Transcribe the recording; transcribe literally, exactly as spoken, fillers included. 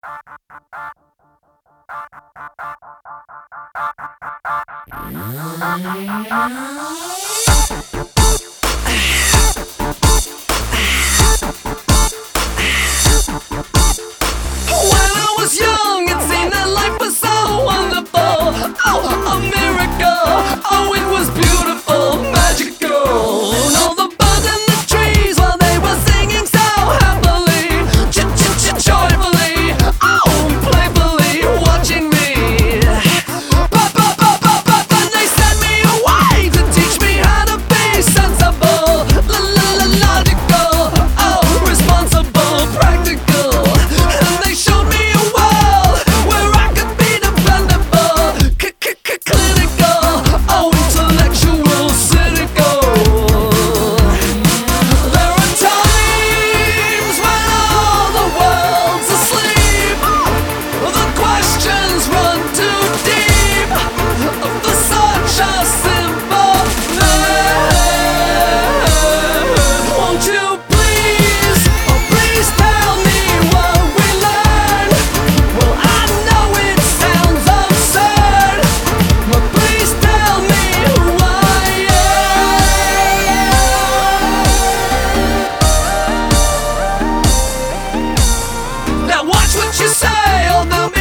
I was young, it seemed that life was so wonderful. Oh, a miracle. Oh, it was beautiful, magical. And all the birds in the trees, well, they were singing so happily, joyfully, oh, playfully, watching me. But, but, but, but, but then they sent me away to teach me how to be sensible, logical, oh, responsible, practical. And they showed me a world where I could be dependable, clinical, oh, intellectual, cynical. There are times when all the world's asleep, the questions run too deep for such a simple thing. Won't you please, oh please tell me what we learned? Well, I know it sounds absurd, but please tell me who I am. Now watch what you say, although